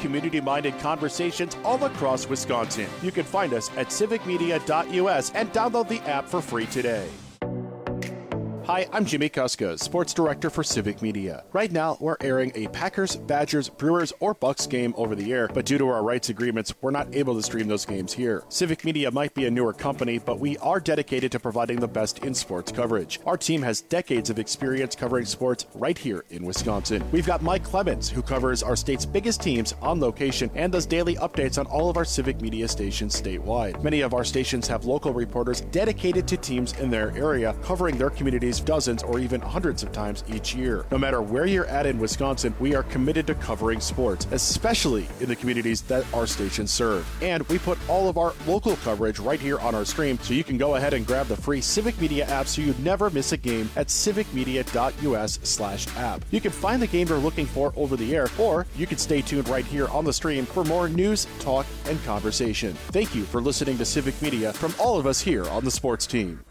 community-minded conversations all across Wisconsin. You can find us at civicmedia.us and download the app for free today. Hi, I'm Jimmy Kuska, Sports Director for Civic Media. Right now, we're airing a Packers, Badgers, Brewers, or Bucks game over the air, but due to our rights agreements, we're not able to stream those games here. Civic Media might be a newer company, but we are dedicated to providing the best in sports coverage. Our team has decades of experience covering sports right here in Wisconsin. We've got Mike Clemens, who covers our state's biggest teams on location and does daily updates on all of our Civic Media stations statewide. Many of our stations have local reporters dedicated to teams in their area, covering their communities dozens or even hundreds of times each year. No matter where you're at in Wisconsin, we are committed to covering sports, especially in the communities that our stations serve. And we put all of our local coverage right here on our stream, so you can go ahead and grab the free Civic Media app so you never miss a game at civicmedia.us/app. You can find the game you're looking for over the air, or you can stay tuned right here on the stream for more news, talk, and conversation. Thank you for listening to Civic Media from all of us here on the sports team.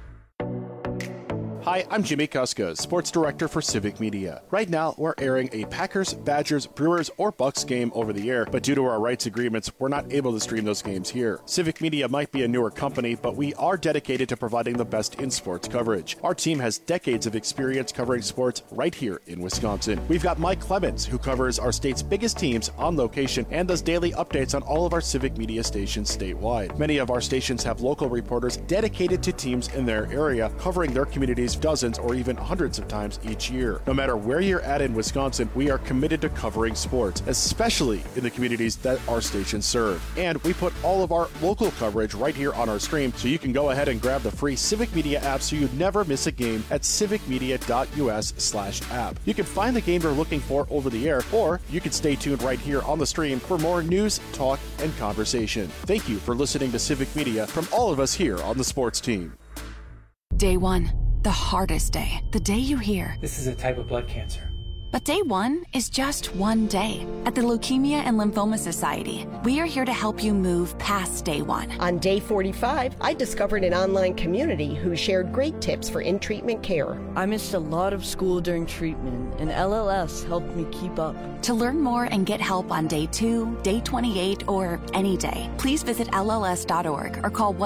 Hi, I'm Jimmy Kuska, Sports Director for Civic Media. Right now, we're airing a Packers, Badgers, Brewers, or Bucks game over the air, but due to our rights agreements, we're not able to stream those games here. Civic Media might be a newer company, but we are dedicated to providing the best in sports coverage. Our team has decades of experience covering sports right here in Wisconsin. We've got Mike Clemens, who covers our state's biggest teams on location and does daily updates on all of our Civic Media stations statewide. Many of our stations have local reporters dedicated to teams in their area, covering their communities dozens or even hundreds of times each year. No matter where you're at in Wisconsin, we are committed to covering sports, especially in the communities that our stations serve. And we put all of our local coverage right here on our stream, so you can go ahead and grab the free Civic Media app so you never miss a game at civicmedia.us/app. You can find the game you're looking for over the air, or you can stay tuned right here on the stream for more news, talk, and conversation. Thank you for listening to Civic Media from all of us here on the sports team. Day one, the hardest day, the day you hear, "This is a type of blood cancer." But day one is just one day. At the Leukemia and Lymphoma Society, we are here to help you move past day one. On day 45, I discovered an online community who shared great tips for in-treatment care. I missed a lot of school during treatment, and LLS helped me keep up. To learn more and get help on day 2, day 28, or any day, please visit LLS.org or call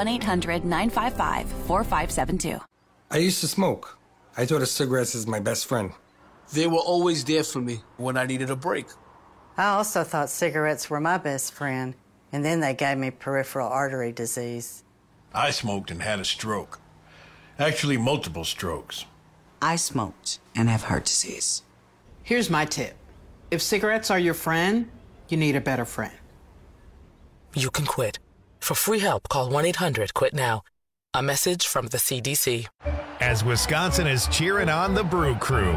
1-800-955-4572. I used to smoke. I thought of cigarettes as my best friend. They were always there for me when I needed a break. I also thought cigarettes were my best friend, and then they gave me peripheral artery disease. I smoked and had a stroke. Actually, multiple strokes. I smoked and have heart disease. Here's my tip. If cigarettes are your friend, you need a better friend. You can quit. For free help, call 1-800-QUIT-NOW. A message from the CDC. As Wisconsin is cheering on the Brew Crew.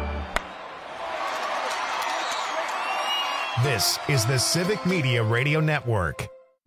This is the Civic Media Radio Network.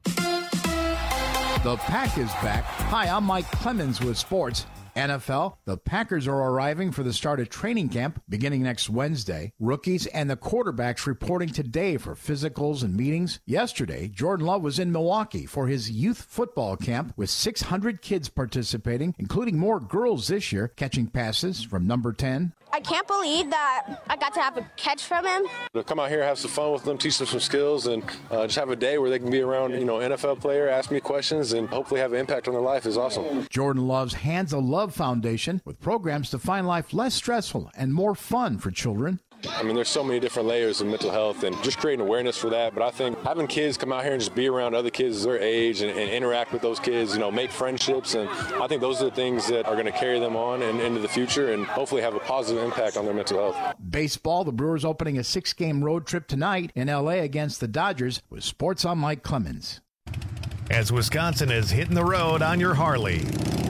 The Pack is back. Hi, I'm Mike Clemens with sports. NFL, the Packers are arriving for the start of training camp beginning next Wednesday. Rookies and the quarterbacks reporting today for physicals and meetings. Yesterday, Jordan Love was in Milwaukee for his youth football camp with 600 kids participating, including more girls this year, catching passes from number 10. I can't believe that I got to have a catch from him. To come out here, have some fun with them, teach them some skills, and just have a day where they can be around, NFL player, ask me questions, and hopefully have an impact on their life is awesome. Jordan Love's Hands of Love Foundation with programs to find life less stressful and more fun for children. I mean, there's so many different layers of mental health and just creating awareness for that. But I think having kids come out here and just be around other kids their age and interact with those kids, make friendships. And I think those are the things that are going to carry them on and into the future and hopefully have a positive impact on their mental health. Baseball, the Brewers opening a 6-game road trip tonight in L.A. against the Dodgers with sports on Mike Clemens. As Wisconsin is hitting the road on your Harley.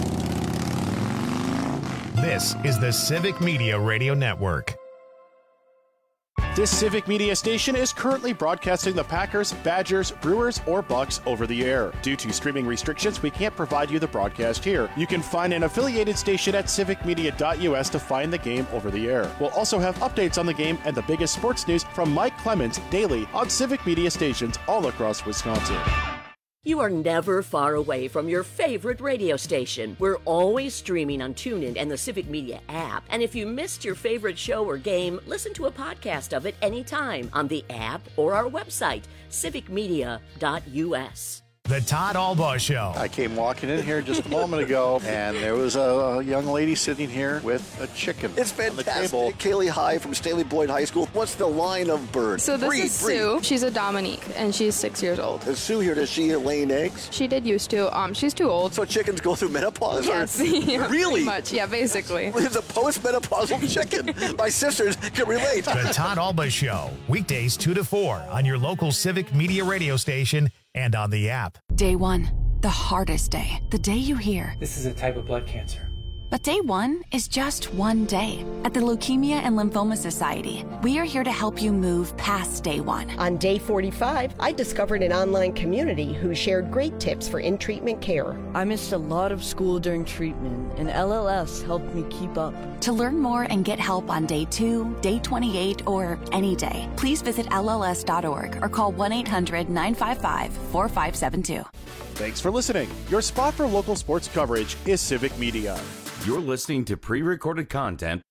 This is the Civic Media Radio Network. This Civic Media station is currently broadcasting the Packers, Badgers, Brewers, or Bucks over the air. Due to streaming restrictions, we can't provide you the broadcast here. You can find an affiliated station at civicmedia.us to find the game over the air. We'll also have updates on the game and the biggest sports news from Mike Clemens daily on Civic Media stations all across Wisconsin. You are never far away from your favorite radio station. We're always streaming on TuneIn and the Civic Media app. And if you missed your favorite show or game, listen to a podcast of it anytime on the app or our website, civicmedia.us. The Todd Albaugh Show. I came walking in here just a moment ago, and there was a young lady sitting here with a chicken. It's fantastic. Kaylee High from Staley Boyd High School. What's the line of bird? So this is Sue. She's a Dominique, and she's 6 years old. Is Sue here? Does she lay eggs? She did used to. She's too old. So chickens go through menopause? Yes. Yeah, really? Pretty much. Yeah, basically. It's a post-menopausal chicken. My sisters can relate. The Todd Albaugh Show. Weekdays 2 to 4 on your local Civic Media radio station and on the app. Day 1, the hardest day. The day you hear, this is a type of blood cancer. But day 1 is just one day. At the Leukemia and Lymphoma Society, we are here to help you move past day 1. On day 45, I discovered an online community who shared great tips for in-treatment care. I missed a lot of school during treatment, and LLS helped me keep up. To learn more and get help on day 2, day 28, or any day, please visit LLS.org or call 1-800-955-4572. Thanks for listening. Your spot for local sports coverage is Civic Media. You're listening to pre-recorded content.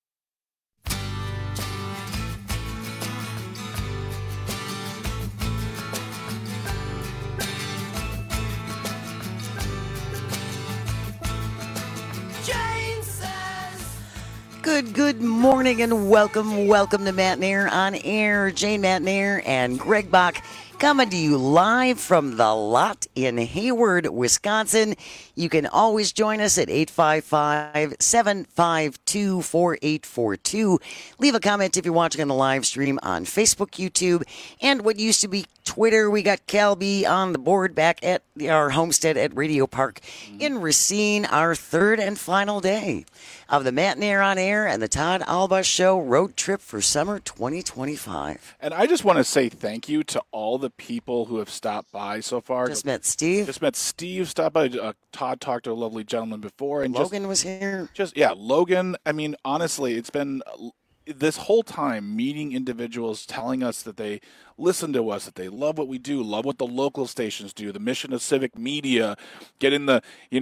Good morning and welcome to Matt Nair on Air. Jane Matt Nair and Greg Bach coming to you live from the lot in Hayward, Wisconsin. You can always join us at 855-752-4842. Leave a comment if you're watching on the live stream on Facebook, YouTube, and what used to be Twitter. We got Calby on the board back at our homestead at Radio Park in Racine, our third and final day of the Matt Nair on Air and the Todd Albaugh Show road trip for summer 2025. And I just want to say thank you to all the people who have stopped by so far. Just met Steve. Stopped by. Todd talked to a lovely gentleman before. And Logan was here. Logan. I mean, honestly, it's been this whole time meeting individuals telling us that they listen to us, that they love what we do, love what the local stations do, the mission of Civic Media, we're in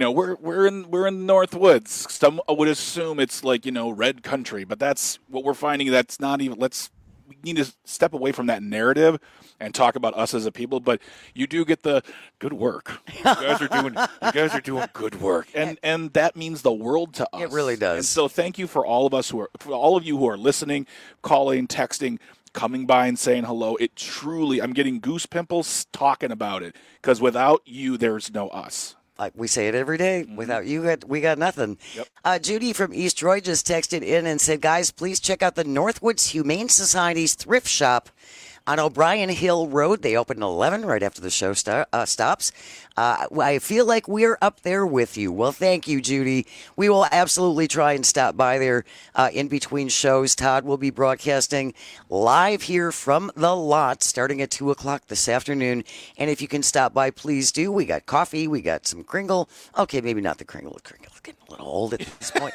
the North Woods. Some would assume it's like, red country, but that's what we're finding. That's not even, we need to step away from that narrative and talk about us as a people, but you do get the good work. You guys are doing good work. And that means the world to us. It really does. And so thank you for all of you who are listening, calling, texting, coming by and saying hello. It truly, I'm getting goose pimples talking about it, because without you, there's no us. Like we say it every day. Mm-hmm. Without you, we got nothing. Yep. Judy from East Troy just texted in and said, guys, please check out the Northwoods Humane Society's thrift shop on O'Brien Hill Road. They open at 11 right after the show stops. I feel like we're up there with you. Well, thank you, Judy. We will absolutely try and stop by there in between shows. Todd will be broadcasting live here from the lot starting at 2 o'clock this afternoon. And if you can stop by, please do. We got coffee. We got some Kringle. Okay, maybe not the Kringle. Kringle's getting a little old at this point.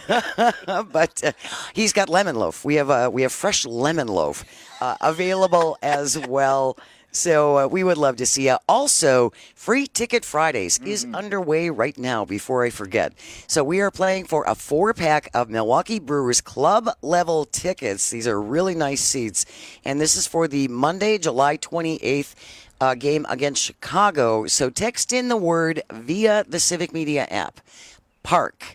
But he's got lemon loaf. We have fresh lemon loaf available as well. So we would love to see you. Also, Free Ticket Fridays is underway right now, before I forget. So we are playing for a 4-pack of Milwaukee Brewers club level tickets. These are really nice seats. And this is for the Monday, July 28th game against Chicago. So text in the word via the Civic Media app. Park,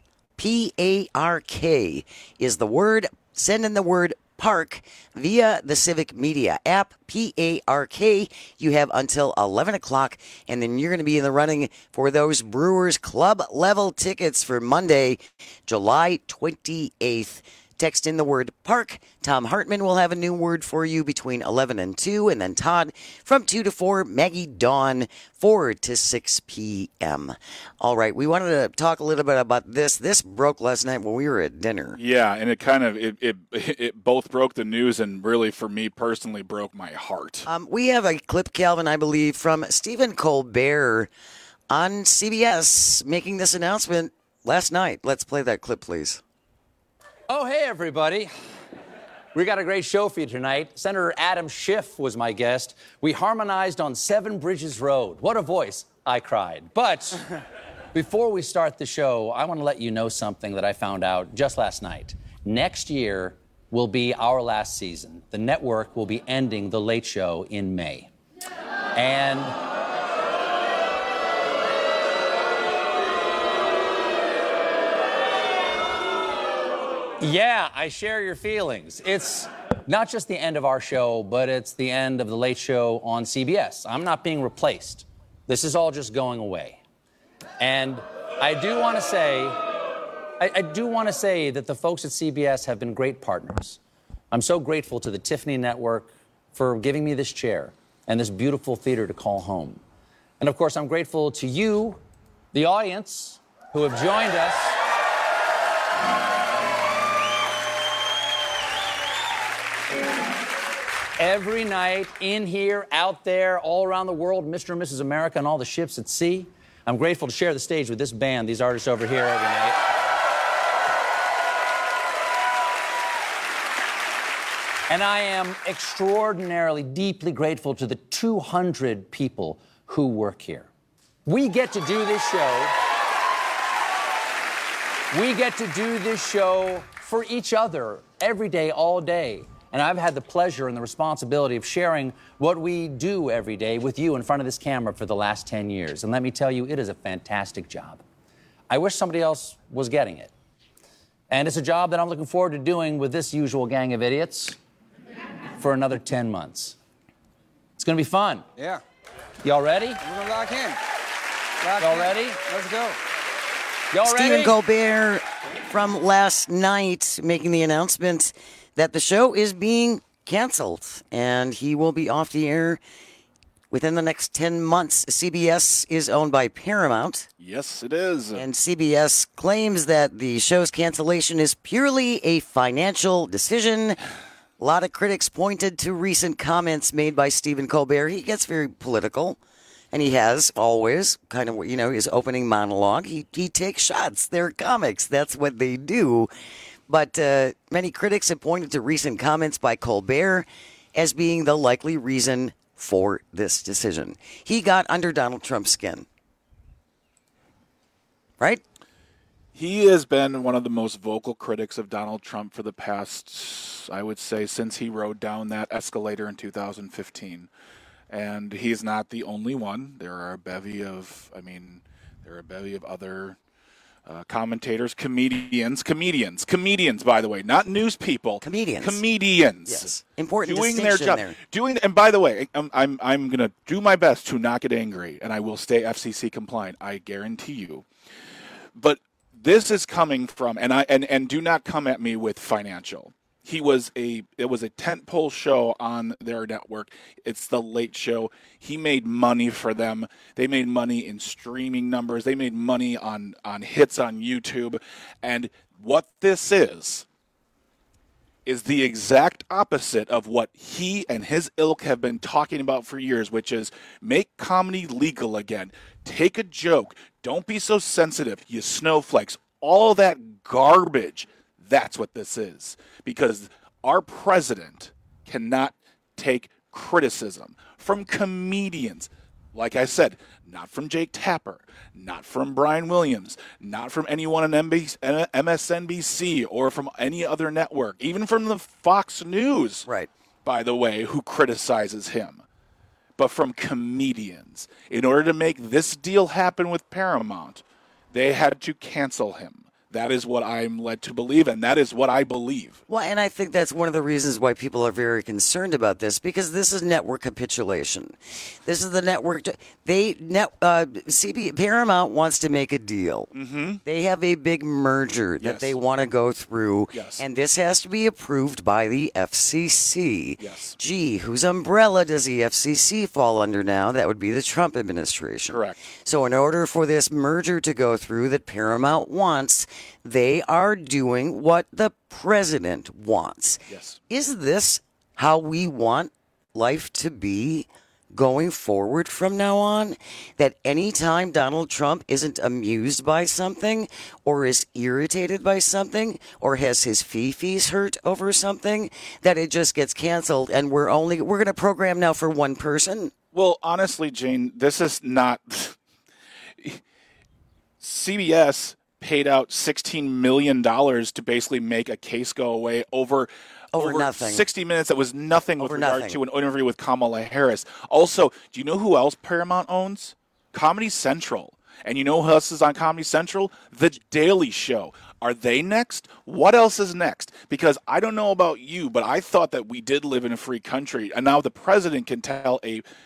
P-A-R-K is the word. Send in the word Park via the Civic Media app, P-A-R-K. You have until 11 o'clock, and then you're going to be in the running for those Brewers club level tickets for Monday, July 28th. Text in the word Park. Tom Hartman will have a new word for you between 11 and 2, and then Todd from 2 to 4, Maggie Dawn 4 to 6 p.m. All right, we wanted to talk a little bit about this. This broke last night when we were at dinner. Yeah, and it kind of it both broke the news and really, for me personally, broke my heart. We have a clip, Calvin, I believe, from Stephen Colbert on CBS making this announcement last night. Let's play that clip, please. Oh, hey, everybody. We got a great show for you tonight. Senator Adam Schiff was my guest. We harmonized on Seven Bridges Road. What a voice. I cried. But before we start the show, I want to let you know something that I found out just last night. Next year will be our last season. The network will be ending The Late Show in May. And yeah, I share your feelings. It's not just the end of our show, but it's the end of The Late Show on CBS. I'm not being replaced. This is all just going away. And I do want to say that the folks at CBS have been great partners. I'm so grateful to the Tiffany Network for giving me this chair and this beautiful theater to call home. And of course, I'm grateful to you, the audience, who have joined us. Every night, in here, out there, all around the world, Mr. and Mrs. America and all the ships at sea. I'm grateful to share the stage with this band, these artists over here every night. And I am extraordinarily, deeply grateful to the 200 people who work here. We get to do this show. We get to do this show for each other every day, all day. And I've had the pleasure and the responsibility of sharing what we do every day with you in front of this camera for the last 10 years. And let me tell you, it is a fantastic job. I wish somebody else was getting it. And it's a job that I'm looking forward to doing with this usual gang of idiots for another 10 months. It's going to be fun. Yeah. Y'all ready? We're going to lock in. Y'all ready? Let's go. Y'all Stephen ready? Colbert from last night making the announcement that the show is being canceled, and he will be off the air within the next 10 months. CBS is owned by Paramount. Yes, it is. And CBS claims that the show's cancellation is purely a financial decision. A lot of critics pointed to recent comments made by Stephen Colbert. He gets very political, and he has always kind of, his opening monologue. He takes shots. They're comics. That's what they do. But many critics have pointed to recent comments by Colbert as being the likely reason for this decision. He got under Donald Trump's skin. Right? He has been one of the most vocal critics of Donald Trump for the past, I would say, since he rode down that escalator in 2015. And he's not the only one. There are a bevy of other commentators, comedians, by the way, not news people. Comedians. Yes. Important doing their job. There. And by the way, I'm going to do my best to not get angry, and I will stay FCC compliant. I guarantee you. But this is coming from, and do not come at me with financial. It was a tentpole show on their network. It's The Late Show. He made money for them. They made money in streaming numbers. They made money on hits on YouTube. And what this is the exact opposite of what he and his ilk have been talking about for years, which is make comedy legal again. Take a joke. Don't be so sensitive, you snowflakes. All that garbage. That's what this is. Because our president cannot take criticism from comedians. Like I said, not from Jake Tapper, not from Brian Williams, not from anyone on MSNBC or from any other network, even from the Fox News, right? By the way, who criticizes him, but from comedians. In order to make this deal happen with Paramount, they had to cancel him. That is what I'm led to believe, and that is what I believe. Well, and I think that's one of the reasons why people are very concerned about this, because this is network capitulation. This is the network. Paramount wants to make a deal. Mm-hmm. They have a big merger that they want to go through, and this has to be approved by the FCC. Yes. Gee, whose umbrella does the FCC fall under now? That would be the Trump administration. Correct. So in order for this merger to go through that Paramount wants, they are doing what the president wants. Yes. Is this how we want life to be going forward from now on, that anytime Donald Trump isn't amused by something or is irritated by something or has his fifis hurt over something, that it just gets canceled and we're going to program now for one person? Well, honestly, Jane, this is not... CBS paid out $16 million to basically make a case go away over nothing. 60 Minutes. That was nothing with regard to an interview with Kamala Harris. Also, do you know who else Paramount owns? Comedy Central. And you know who else is on Comedy Central? The Daily Show. Are they next? What else is next? Because I don't know about you, but I thought that we did live in a free country, and now the president can tell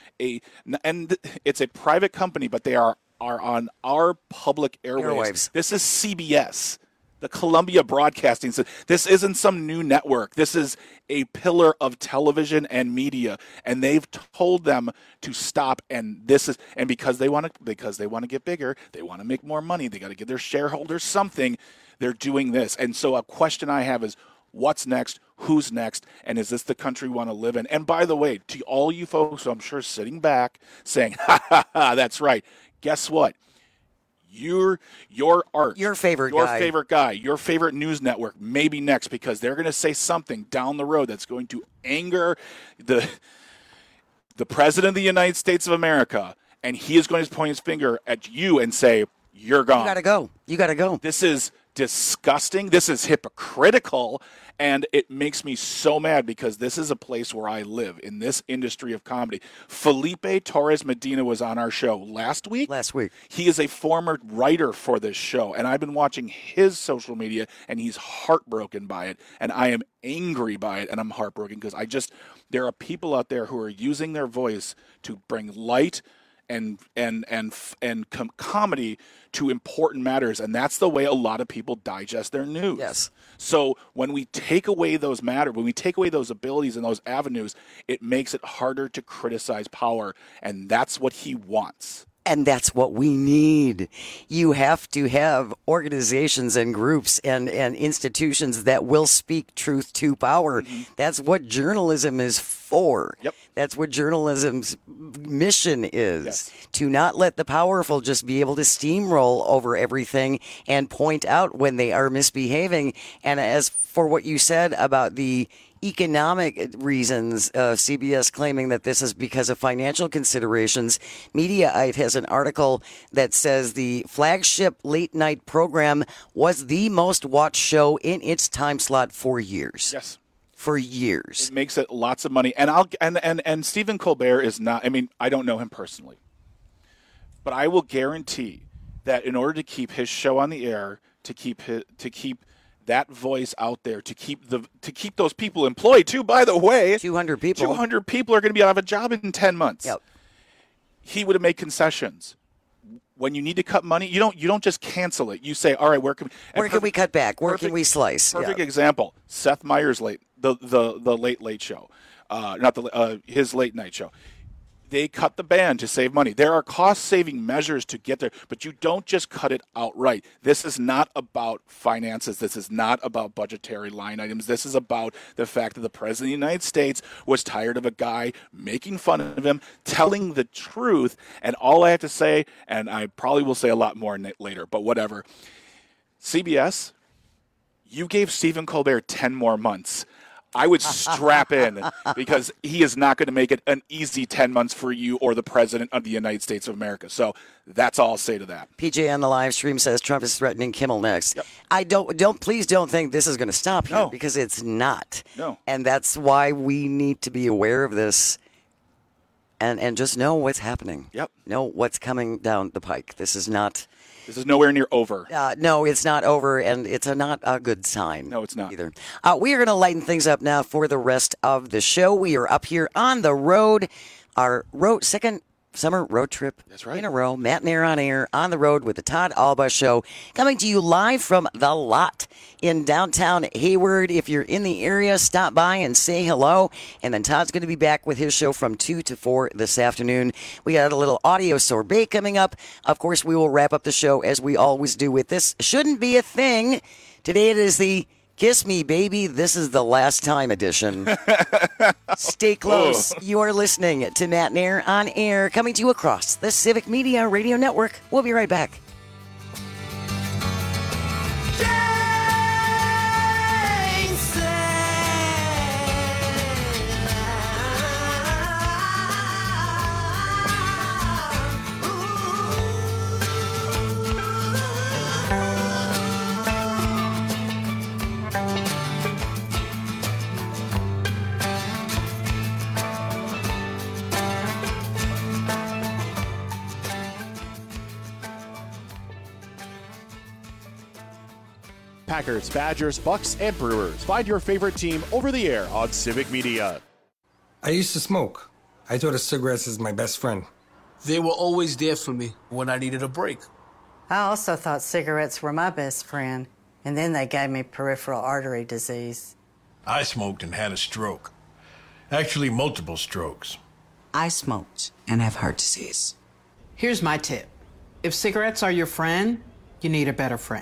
and it's a private company, but they are on our public airwaves. This is CBS, the Columbia Broadcasting System. This isn't some new network. This is a pillar of television and media, and they've told them to stop. And because they want to get bigger, they want to make more money. They got to give their shareholders something. They're doing this. And so a question I have is, what's next? Who's next? And is this the country we want to live in? And by the way, to all you folks who I'm sure sitting back saying, ha, that's right. Guess what? Your favorite guy, your favorite news network may be next, because they're going to say something down the road that's going to anger the president of the United States of America, and he is going to point his finger at you and say, you're gone. You got to go. This is disgusting. This is hypocritical. And it makes me so mad, because this is a place where I live, in this industry of comedy. Felipe Torres Medina was on our show last week. He is a former writer for this show, and I've been watching his social media, and he's heartbroken by it, and I am angry by it, and I'm heartbroken because there are people out there who are using their voice to bring light and comedy to important matters, and that's the way a lot of people digest their news. Yes. So when we take away those when we take away those abilities and those avenues, it makes it harder to criticize power, and that's what he wants. And that's what we need. You have to have organizations and groups and institutions that will speak truth to power. Mm-hmm. That's what journalism is for. Yep. That's what journalism's mission is, to not let the powerful just be able to steamroll over everything and point out when they are misbehaving. And as for what you said about the economic reasons, CBS claiming that this is because of financial considerations, Mediaite has an article that says the flagship late night program was the most watched show in its time slot for years. Yes. For years. It makes it lots of money. And Stephen Colbert is not, I don't know him personally, but I will guarantee that in order to keep his show on the air, to keep that voice out there, to keep those people employed too, by the way. 200 people. 200 people are going to be out of a job in 10 months. Yep. He would have made concessions. When you need to cut money, you don't just cancel it. You say, all right, where can we cut back? Where can we slice? Perfect example. Seth Meyers' the Late Show, his late night show. They cut the band to save money. There are cost-saving measures to get there, but you don't just cut it outright. This is not about finances. This is not about budgetary line items. This is about the fact that the President of the United States was tired of a guy making fun of him, telling the truth, and all I have to say, and I probably will say a lot more later, but whatever. CBS, you gave Stephen Colbert 10 more months. I would strap in, because he is not going to make it an easy 10 months for you or the President of the United States of America. So that's all I'll say to that. PJ on the live stream says Trump is threatening Kimmel next. Yep. Please don't think this is going to stop here, because it's not. No. And that's why we need to be aware of this and just know what's happening. Yep. Know what's coming down the pike. This is nowhere near over. No, it's not over, and it's not a good sign. No, it's not. Either. We are going to lighten things up now for the rest of the show. We are up here on the road, our second summer road trip in a row. Matt and Aaron on air, on the road with the Todd Alba Show, coming to you live from The Lot in downtown Hayward. If you're in the area, stop by and say hello. And then Todd's going to be back with his show from 2 to 4 this afternoon. We got a little audio sorbet coming up. Of course, we will wrap up the show as we always do with This Shouldn't Be a Thing. Today it is the Kiss Me, Baby, This Is the Last Time edition. Stay close. You are listening to Matt and Air on Air, coming to you across the Civic Media Radio Network. We'll be right back. Packers, Badgers, Bucks, and Brewers. Find your favorite team over the air on Civic Media. I used to smoke. I thought of cigarettes as my best friend. They were always there for me when I needed a break. I also thought cigarettes were my best friend, and then they gave me peripheral artery disease. I smoked and had a stroke. Actually, multiple strokes. I smoked and have heart disease. Here's my tip. If cigarettes are your friend, you need a better friend.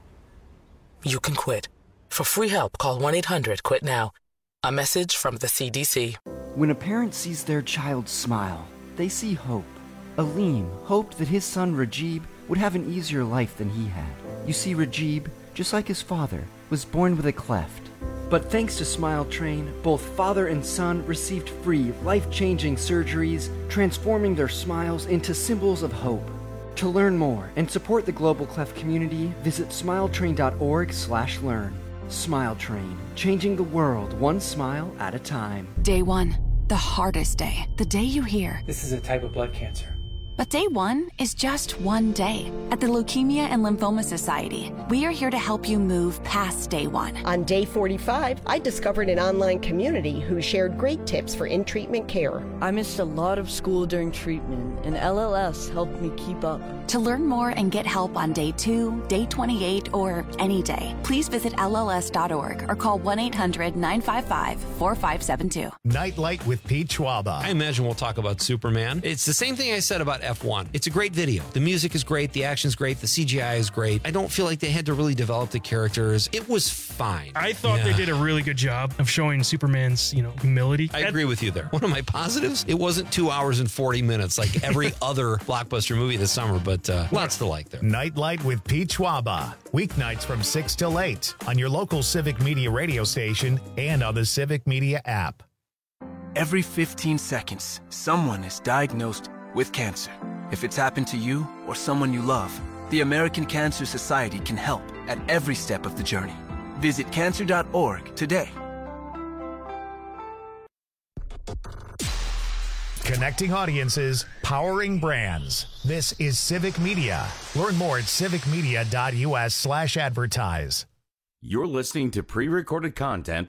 You can quit. For free help, call 1-800-QUIT-NOW. A message from the CDC. When a parent sees their child smile, they see hope. Aleem hoped that his son Rajib would have an easier life than he had. You see, Rajib, just like his father, was born with a cleft. But thanks to Smile Train, both father and son received free, life-changing surgeries, transforming their smiles into symbols of hope. To learn more and support the Global Cleft community, visit smiletrain.org/learn. Smile Train, changing the world one smile at a time. Day 1, the hardest day. The day you hear, "This is a type of blood cancer." But day 1 is just one day. At the Leukemia and Lymphoma Society, we are here to help you move past day 1. On day 45, I discovered an online community who shared great tips for in-treatment care. I missed a lot of school during treatment, and LLS helped me keep up. To learn more and get help on day 2, day 28, or any day, please visit LLS.org or call 1-800-955-4572. Nightlight with Pete Schwaba. I imagine we'll talk about Superman. It's the same thing I said about F1. It's a great video. The music is great. The action's great. The CGI is great. I don't feel like they had to really develop the characters. It was fine. I thought they did a really good job of showing Superman's, humility. I agree with you there. One of my positives, it wasn't 2 hours and 40 minutes like every other blockbuster movie this summer, but lots to like there. Nightlight with Pete Schwaba. Weeknights from 6 till 8 on your local Civic Media radio station and on the Civic Media app. Every 15 seconds, someone is diagnosed with cancer. If it's happened to you or someone you love, the American Cancer Society can help at every step of the journey. Visit cancer.org today. Connecting audiences, powering brands. This is Civic Media. Learn more at civicmedia.us/advertise. You're listening to pre-recorded content.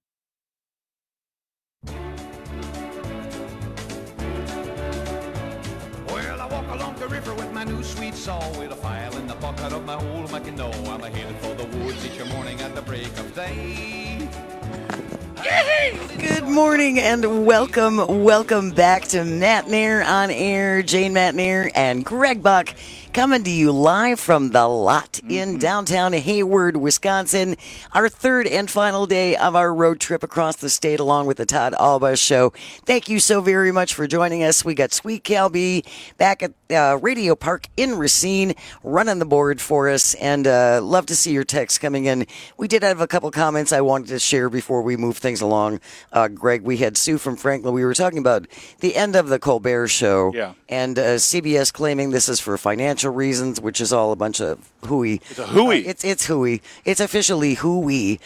Well, I walk along the river with my new sweet saw, with a file in the pocket of my old Mackinaw. I'm headed for the woods each morning at the break of day. Good morning and welcome back to Matt and Air on Air. Jane McNair and Greg Buck coming to you live from the lot in downtown Hayward, Wisconsin. Our third and final day of our road trip across the state along with the Todd Alba Show. Thank you so very much for joining us. We got Sweet Cal B back at Radio Park in Racine running the board for us, and love to see your texts coming in. We did have a couple comments I wanted to share before we move things along. Greg, we had Sue from Franklin. We were talking about the end of the Colbert Show, and CBS claiming this is for financial reasons, which is all a bunch of hooey. It's a hooey. It's hooey. It's officially hooey.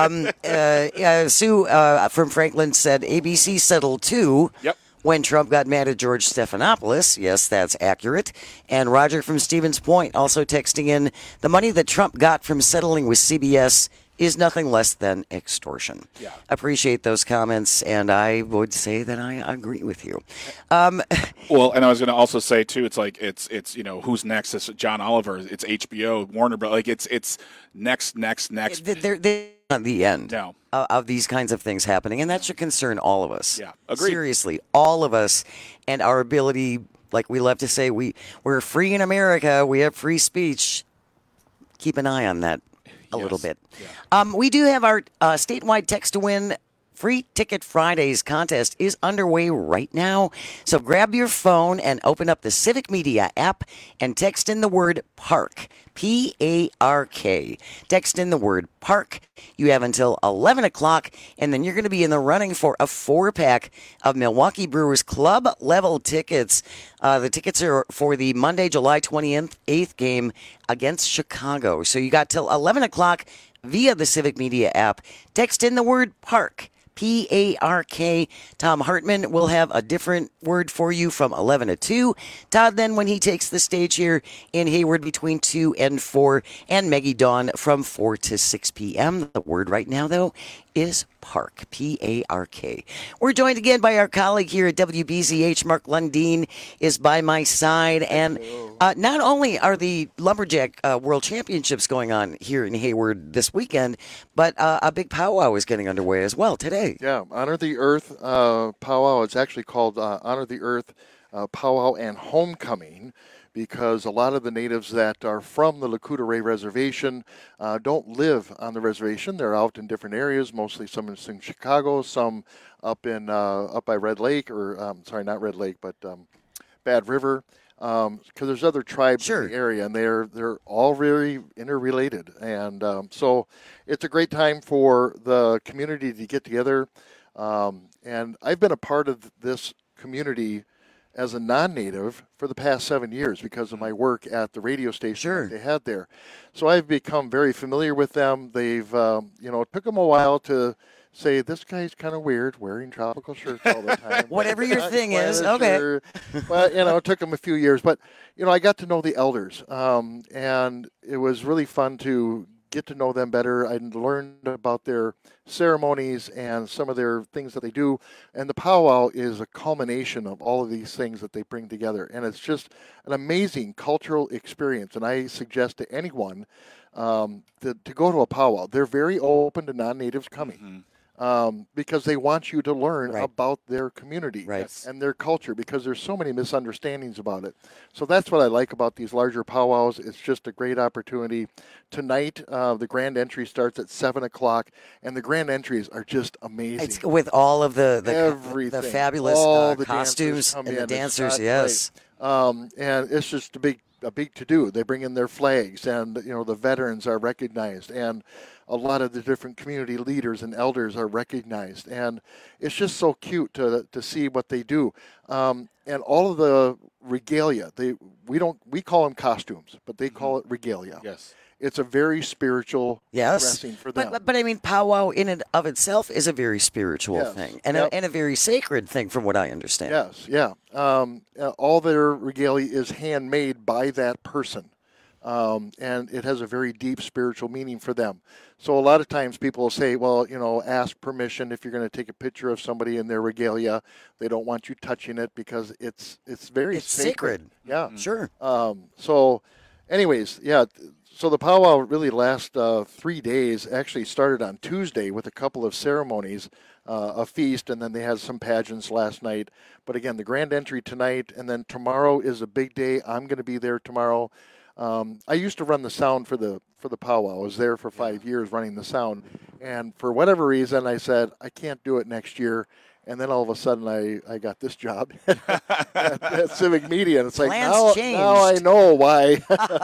Sue from Franklin said ABC settled too. When Trump got mad at George Stephanopoulos. Yes, that's accurate. And Roger from Stevens Point also texting in, the money that Trump got from settling with CBS is nothing less than extortion. Appreciate those comments, and I would say that I agree with you. Well, and I was going to also say too, it's like it's who's next? It's John Oliver. It's HBO, Warner Bros. Like it's next. They're not the end of these kinds of things happening, and that should concern all of us. Yeah, agreed. Seriously, all of us, and our ability, like we love to say, we're free in America. We have free speech. Keep an eye on that. a little bit. We do have our statewide text to win Free Ticket Fridays contest is underway right now. So grab your phone and open up the Civic Media app and text in the word PARK, P-A-R-K. Text in the word PARK. You have until 11 o'clock, and then you're going to be in the running for a 4-pack of Milwaukee Brewers Club level tickets. The tickets are for the Monday, July 28th game against Chicago. So you got till 11 o'clock via the Civic Media app. Text in the word PARK. P-A-R-K. Tom Hartman will have a different word for you from 11 to 2. Todd then when he takes the stage here in Hayward between 2 and 4. And Maggie Dawn from 4 to 6 p.m. The word right now, though, is PARK. P-A-R-K. We're joined again by our colleague here at WBZH. Mark Lundeen is by my side. And not only are the Lumberjack World Championships going on here in Hayward this weekend, but a big powwow is getting underway as well today. Yeah, Honor the Earth powwow. It's actually called Honor the Earth Powwow and Homecoming, because a lot of the natives that are from the Lakota Ray Reservation don't live on the reservation. They're out in different areas, mostly some in Chicago, some up by Red Lake, or sorry, not Red Lake, but Bad River, because there's other tribes in the area, and they're all very interrelated. And so it's a great time for the community to get together. And I've been a part of this community as a non-native for the past 7 years because of my work at the radio station that they had there. So I've become very familiar with them. They've, it took them a while to say, this guy's kind of weird, wearing tropical shirts all the time. Whatever your thing is, okay. But, it took them a few years. But, I got to know the elders, and it was really fun to get to know them better. I learned about their ceremonies and some of their things that they do. And the powwow is a culmination of all of these things that they bring together. And it's just an amazing cultural experience. And I suggest to anyone to go to a powwow. They're very open to non-natives coming. Because they want you to learn about their community and their culture, because there's so many misunderstandings about it. So that's what I like about these larger powwows. It's just a great opportunity. Tonight, the grand entry starts at 7 o'clock, and the grand entries are just amazing. It's with all of the fabulous all the costumes and the dancers, and it's just a big to-do. They bring in their flags, and the veterans are recognized, and a lot of the different community leaders and elders are recognized, and it's just so cute to see what they do. And all of the regalia, we call them costumes, but they call it regalia. Yes. It's a very spiritual dressing for them. But I mean, powwow in and of itself is a very spiritual thing, and a very sacred thing, from what I understand. Yes, yeah. All their regalia is handmade by that person, and it has a very deep spiritual meaning for them. So a lot of times people will say, well, ask permission if you're going to take a picture of somebody in their regalia. They don't want you touching it because it's very sacred. Yeah, sure. So, anyways, yeah. So the powwow really lasts 3 days. Actually started on Tuesday with a couple of ceremonies, a feast, and then they had some pageants last night. But again, the grand entry tonight, and then tomorrow is a big day. I'm going to be there tomorrow. I used to run the sound for the powwow. I was there for 5 years running the sound, and for whatever reason, I said I can't do it next year. And then all of a sudden, I got this job at Civic Media, and it's like now I know why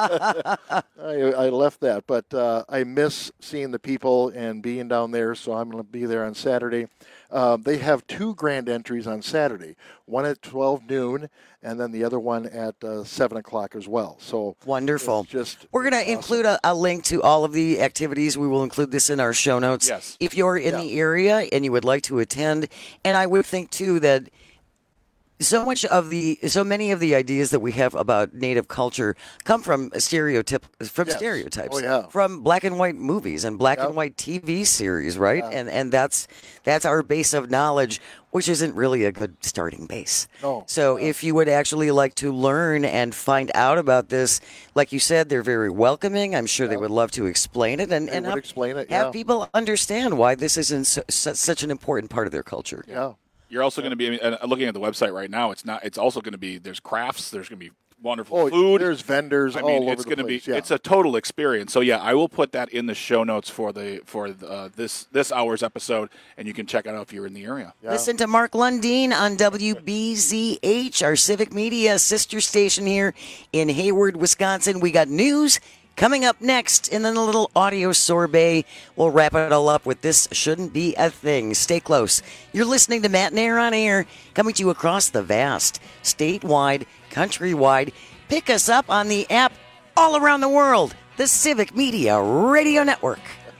I left that. But I miss seeing the people and being down there, so I'm going to be there on Saturday. They have 2 grand entries on Saturday, one at 12 noon, and then the other one at 7 o'clock as well. So wonderful. We're going to include a link to all of the activities. We will include this in our show notes. Yes. If you're in the area and you would like to attend, and I would think too that so many of the ideas that we have about Native culture come from stereotypes, from black and white movies and black and white TV series, right? Yeah. And that's our base of knowledge, which isn't really a good starting base. No. So if you would actually like to learn and find out about this, like you said, they're very welcoming. I'm sure they would love to explain it and have people understand why this is such an important part of their culture. Yeah. You're also going to be looking at the website right now. It's also going to be, there's crafts, there's going to be wonderful food. There's vendors all over it's the place. It's a total experience. So yeah, I will put that in the show notes for this hour's episode, and you can check it out if you're in the area. Yeah. Listen to Mark Lundeen on WBZH, our Civic Media sister station here in Hayward, Wisconsin. We got news coming up next, and then a little audio sorbet. We'll wrap it all up with This Shouldn't Be a Thing. Stay close. You're listening to Matt and Air on Air, coming to you across the vast, statewide, countrywide. Pick us up on the app all around the world, the Civic Media Radio Network.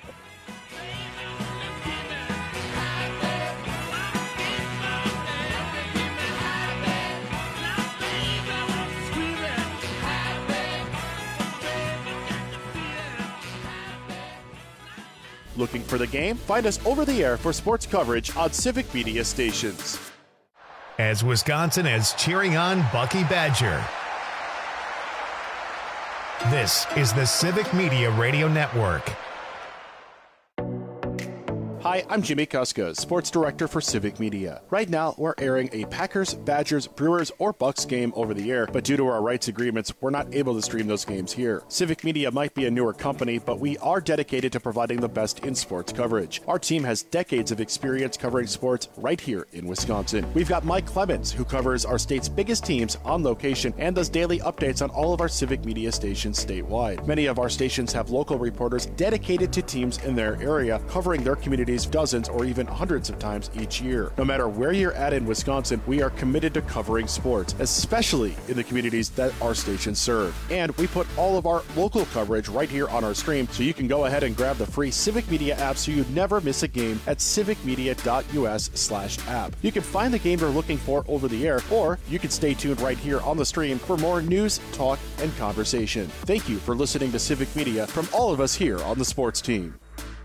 Looking for the game? Find us over the air for sports coverage on Civic Media stations. As Wisconsin is cheering on Bucky Badger. This is the Civic Media Radio Network. Hi, I'm Jimmy Kuska, Sports Director for Civic Media. Right now, we're airing a Packers, Badgers, Brewers, or Bucks game over the air, but due to our rights agreements, we're not able to stream those games here. Civic Media might be a newer company, but we are dedicated to providing the best in sports coverage. Our team has decades of experience covering sports right here in Wisconsin. We've got Mike Clemens, who covers our state's biggest teams on location and does daily updates on all of our Civic Media stations statewide. Many of our stations have local reporters dedicated to teams in their area, covering their communities dozens or even hundreds of times each year. No matter where you're at in Wisconsin, we are committed to covering sports, especially in the communities that our stations serve. And we put all of our local coverage right here on our stream, so you can go ahead and grab the free Civic Media app so you never miss a game at civicmedia.us/app. You can find the game you're looking for over the air, or you can stay tuned right here on the stream for more news, talk, and conversation. Thank you for listening to Civic Media from all of us here on the sports team.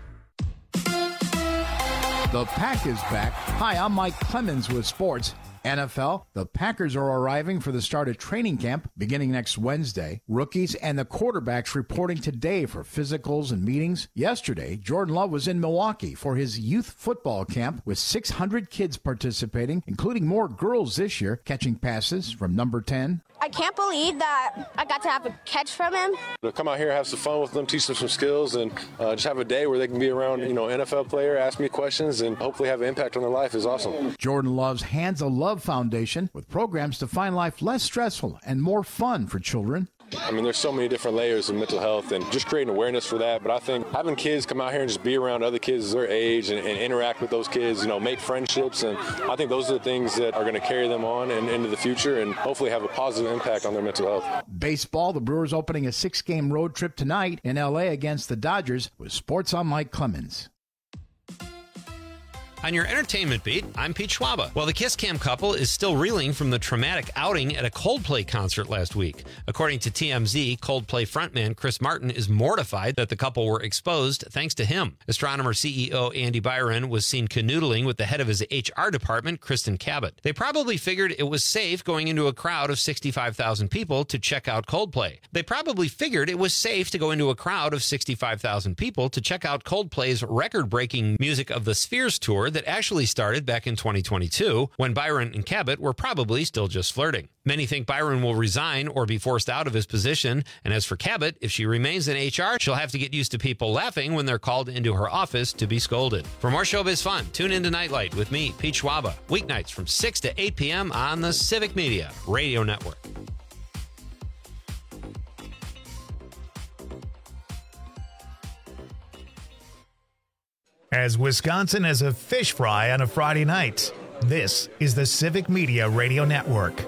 The Pack is back. Hi, I'm Mike Clemens with sports. NFL, the Packers are arriving for the start of training camp beginning next Wednesday. Rookies and the quarterbacks reporting today for physicals and meetings. Yesterday, Jordan Love was in Milwaukee for his youth football camp with 600 kids participating, including more girls this year, catching passes from number 10. I can't believe that I got to have a catch from him. To come out here, have some fun with them, teach them some skills, and just have a day where they can be around, NFL player, ask me questions, and hopefully have an impact on their life is awesome. Jordan Love's Hands of Love Foundation with programs to find life less stressful and more fun for children. I mean, there's so many different layers of mental health and just creating awareness for that. But I think having kids come out here and just be around other kids their age and interact with those kids, make friendships. And I think those are the things that are going to carry them on and into the future and hopefully have a positive impact on their mental health. Baseball, the Brewers opening a 6-game road trip tonight in L.A. against the Dodgers with sports on Mike Clemens. On your entertainment beat, I'm Pete Schwaba. Well, the Kiss Cam couple is still reeling from the traumatic outing at a Coldplay concert last week. According to TMZ, Coldplay frontman Chris Martin is mortified that the couple were exposed thanks to him. Astronomer CEO Andy Byron was seen canoodling with the head of his HR department, Kristen Cabot. They probably figured it was safe going into a crowd of 65,000 people to check out Coldplay. They probably figured it was safe to go into a crowd of 65,000 people to check out Coldplay's record-breaking Music of the Spheres tour that actually started back in 2022, when Byron and Cabot were probably still just flirting. Many think Byron will resign or be forced out of his position, and as for Cabot, if she remains in HR, she'll have to get used to people laughing when they're called into her office to be scolded. For more showbiz fun, tune into Nightlight with me, Pete Schwaba, weeknights from 6 to 8 p.m. on the Civic Media Radio Network. As Wisconsin has a fish fry on a Friday night, this is the Civic Media Radio Network.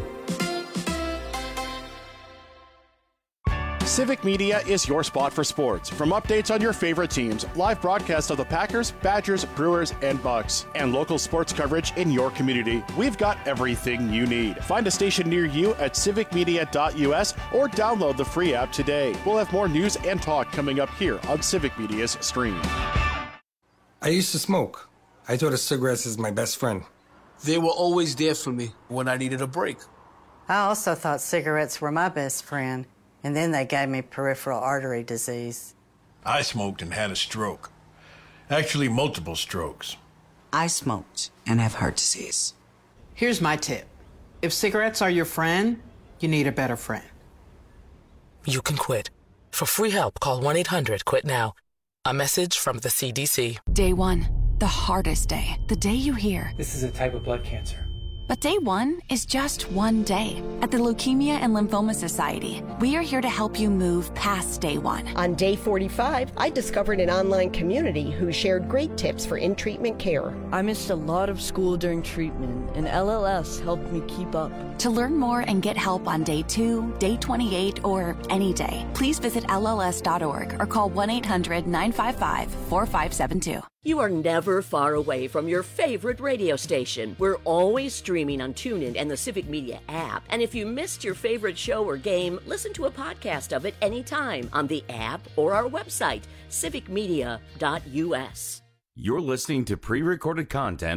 Civic Media is your spot for sports. From updates on your favorite teams, live broadcasts of the Packers, Badgers, Brewers, and Bucks, and local sports coverage in your community, we've got everything you need. Find a station near you at civicmedia.us or download the free app today. We'll have more news and talk coming up here on Civic Media's stream. I used to smoke. I thought of cigarettes as my best friend. They were always there for me when I needed a break. I also thought cigarettes were my best friend, and then they gave me peripheral artery disease. I smoked and had a stroke. Actually, multiple strokes. I smoked and have heart disease. Here's my tip. If cigarettes are your friend, you need a better friend. You can quit. For free help, call 1-800-QUIT-NOW. A message from the CDC. Day 1, the hardest day. The day you hear, "This is a type of blood cancer." But day 1 is just one day. At the Leukemia and Lymphoma Society, we are here to help you move past day 1. On day 45, I discovered an online community who shared great tips for in-treatment care. I missed a lot of school during treatment, and LLS helped me keep up. To learn more and get help on day 2, day 28, or any day, please visit LLS.org or call 1-800-955-4572. You are never far away from your favorite radio station. We're always streaming on TuneIn and the Civic Media app. And if you missed your favorite show or game, listen to a podcast of it anytime on the app or our website, civicmedia.us. You're listening to pre-recorded content.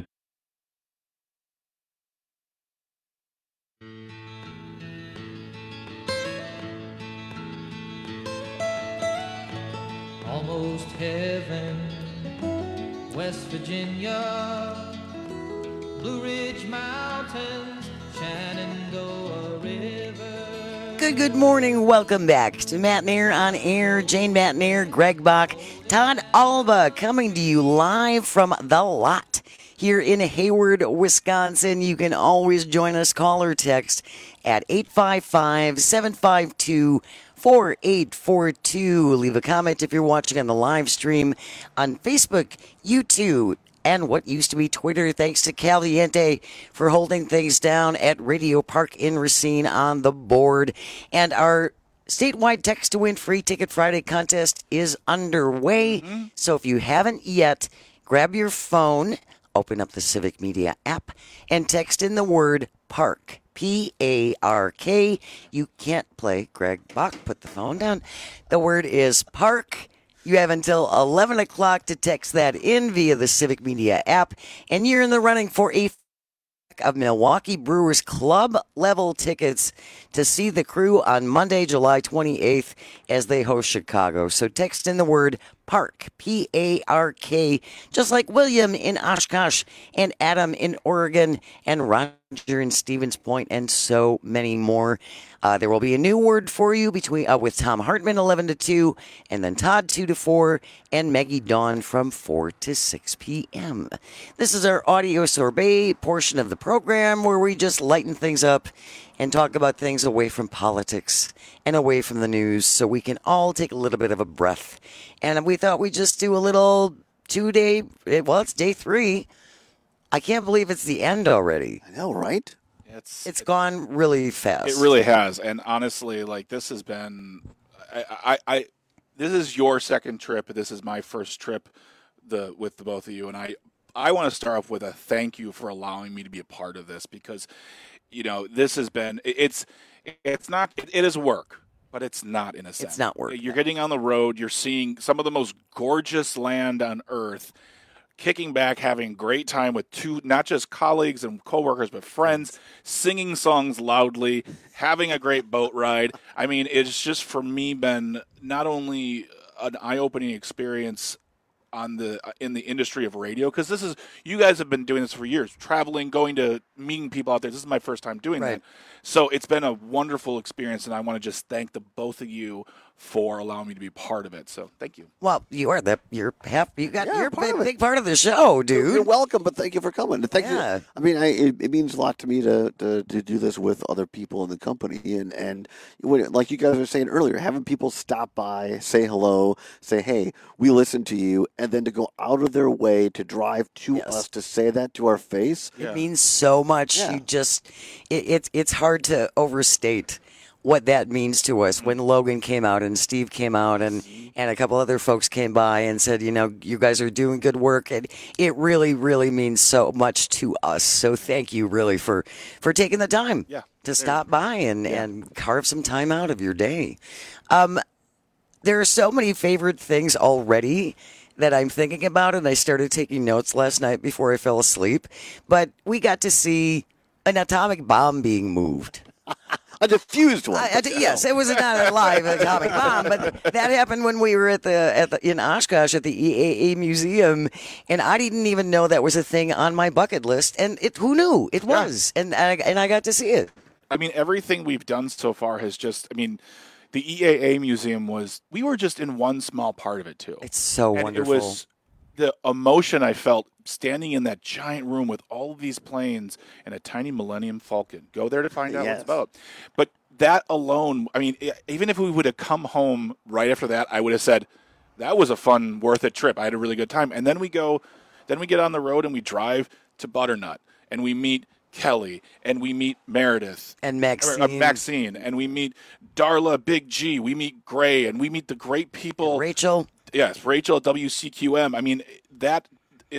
Almost heaven, West Virginia, Blue Ridge Mountains, Shenandoah River. Good morning. Welcome back to Matt Nair on Air. Jane Matt Nair, Greg Bach, Todd Alba coming to you live from The Lot here in Hayward, Wisconsin. You can always join us, call or text at 855-752-4842. Leave a comment if you're watching on the live stream on Facebook, YouTube, and what used to be Twitter. Thanks to Caliente for holding things down at Radio Park in Racine on the board. And our statewide Text to Win Free Ticket Friday contest is underway. So if you haven't yet, grab your phone, open up the Civic Media app, and text in the word PARK. P-A-R-K. You can't play. Greg Bach, put the phone down. The word is PARK. You have until 11 o'clock to text that in via the Civic Media app, and you're in the running for a of Milwaukee Brewers club level tickets to see the Crew on Monday, July 28th as they host Chicago. So text in the word PARK, P-A-R-K, just like William in Oshkosh and Adam in Oregon and Roger in Stevens Point and so many more. There will be a new word for you between with Tom Hartman 11 to 2, and then Todd 2 to 4, and Maggie Dawn from 4 to 6 p.m. This is our audio sorbet portion of the program where we just lighten things up and talk about things away from politics and away from the news so we can all take a little bit of a breath. And we thought we'd just do a little 2-day, well, it's day 3. I can't believe it's the end already. I know, right? It's gone really fast. It really has, and honestly, like this has been, this is your second trip. This is my first trip, with the both of you, and I want to start off with a thank you for allowing me to be a part of this because, you know, this has been it is work, but it's not in a sense. It's not work. You're getting on the road. You're seeing some of the most gorgeous land on earth. Kicking back, having a great time with not just colleagues and coworkers, but friends, singing songs loudly, having a great boat ride. I mean, it's just for me been not only an eye-opening experience in the industry of radio, because you guys have been doing this for years, traveling, going to meeting people out there. This is my first time doing that. So it's been a wonderful experience, and I want to just thank the both of you for allowing me to be part of it. So thank you. Well, you're a big part of the show, dude. You're welcome, but thank you for coming. Thank you. I mean, it means a lot to me to do this with other people in the company, and like you guys were saying earlier, having people stop by, say hello, say, hey, we listen to you, and then to go out of their way to drive to us to say that to our face. It means so much. You just, it's hard to overstate what that means to us. When Logan came out and Steve came out and a couple other folks came by and said, you know, you guys are doing good work, and it really, really means so much to us. So thank you really for taking the time to stop by and carve some time out of your day. There are so many favorite things already that I'm thinking about, and I started taking notes last night before I fell asleep. But we got to see an atomic bomb being moved. A diffused one. Yes, it was not a live atomic bomb, but that happened when we were in Oshkosh at the EAA Museum, and I didn't even know that was a thing on my bucket list. And who knew it was? And I got to see it. I mean, everything we've done so far has just, I mean, the EAA museum we were just in one small part of it too. It's so and wonderful. It was the emotion I felt standing in that giant room with all of these planes and a tiny Millennium Falcon. Go there to find out what it's about. But that alone, I mean, even if we would have come home right after that, I would have said, that was a fun, worth it trip. I had a really good time. And then we get on the road and we drive to Butternut and we meet Kelly and we meet Meredith and Maxine, and we meet Darla, Big G, we meet Gray, and we meet the great people. And Rachel. Yes, Rachel at WCQM. I mean, that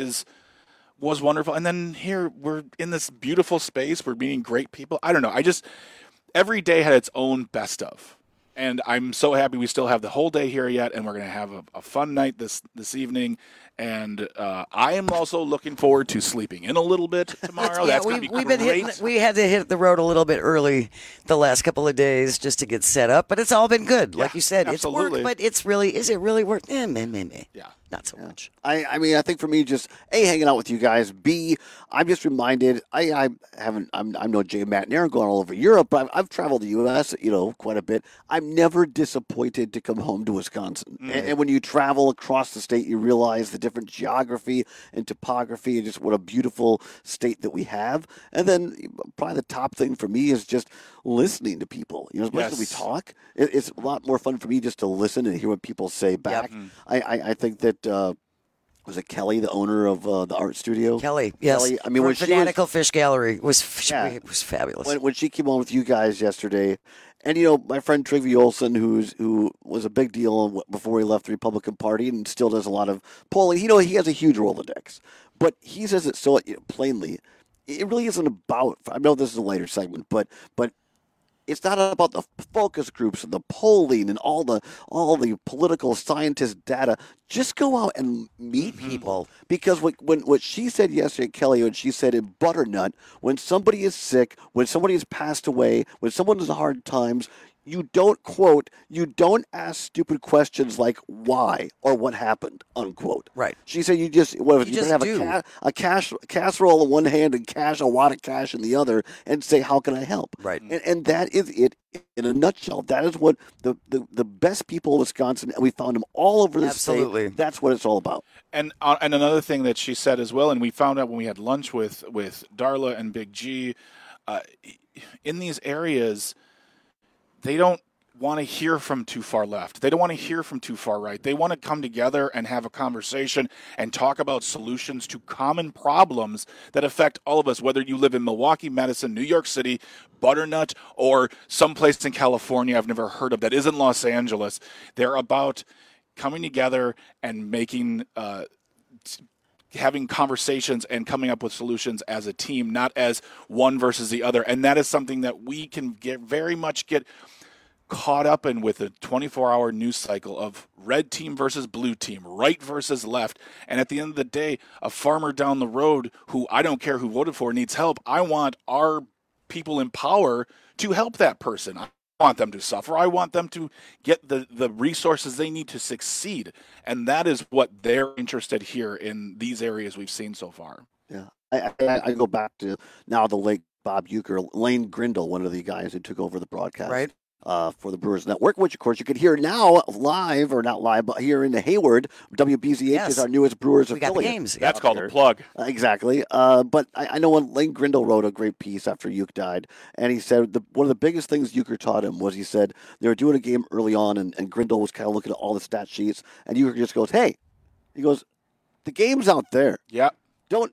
was wonderful. And then here we're in this beautiful space. We're meeting great people. I don't know. Every day had its own best of. And I'm so happy we still have the whole day here yet, and we're going to have a fun night this evening. And I am also looking forward to sleeping in a little bit tomorrow. That's going to be great. We had to hit the road a little bit early the last couple of days just to get set up, but it's all been good. Like you said, absolutely. It's work, but is it really work? Yeah. Not so much. I mean, I think for me, just A, hanging out with you guys. B, I'm just reminded. I'm no Jay, Matt, and Aaron going all over Europe, but I've traveled the U.S. quite a bit. I'm never disappointed to come home to Wisconsin. And when you travel across the state, you realize the different geography and topography, and just what a beautiful state that we have. And then probably the top thing for me is just listening to people. As much as we talk, it's a lot more fun for me just to listen and hear what people say back. Yep. I think that. Was it Kelly, the owner of the art studio? Kelly, yes. Kelly, I mean, when Fanatical Fish Gallery was fabulous. When she came on with you guys yesterday, and my friend Trygve Olsen, who was a big deal before he left the Republican Party and still does a lot of polling. He has a huge Rolodex, but he says it so plainly. It really isn't about. I know this is a later segment, but. It's not about the focus groups and the polling and all the political scientist data. Just go out and meet people. Because what she said yesterday, Kelly, when she said in Butternut, when somebody is sick, when somebody has passed away, when someone is in hard times, you don't ask stupid questions like why or what happened, unquote. Right. She said you have a casserole in one hand and a wad of cash in the other and say, how can I help? Right. And that is it in a nutshell. That is what the best people in Wisconsin, and we found them all over the state. That's what it's all about. And another thing that she said as well, and we found out when we had lunch with Darla and Big G, in these areas, they don't want to hear from too far left. They don't want to hear from too far right. They want to come together and have a conversation and talk about solutions to common problems that affect all of us, whether you live in Milwaukee, Madison, New York City, Butternut, or someplace in California I've never heard of that isn't Los Angeles. They're about coming together and making having conversations and coming up with solutions as a team, not as one versus the other. And that is something that we can very much get caught up in with a 24-hour news cycle of red team versus blue team, right versus left. And at the end of the day, a farmer down the road who I don't care who voted for needs help. I want our people in power to help that person. I want them to suffer. I want them to get the resources they need to succeed. And that is what they're interested here in these areas we've seen so far. Yeah. I go back to now the late Bob Uecker, Lane Grindle, one of the guys who took over the broadcast. Right. For the Brewers Network, which, of course, you can hear now live, or not live, but here in the Hayward. WBZH is our newest Brewers affiliate. We got the games. That's called a plug. Exactly. But I know when Lane Grindle wrote a great piece after Uecker died, and he said one of the biggest things Uecker taught him was, he said, they were doing a game early on, and Grindle was kind of looking at all the stat sheets, and Uecker just goes, hey, he goes, the game's out there. Yeah. Don't.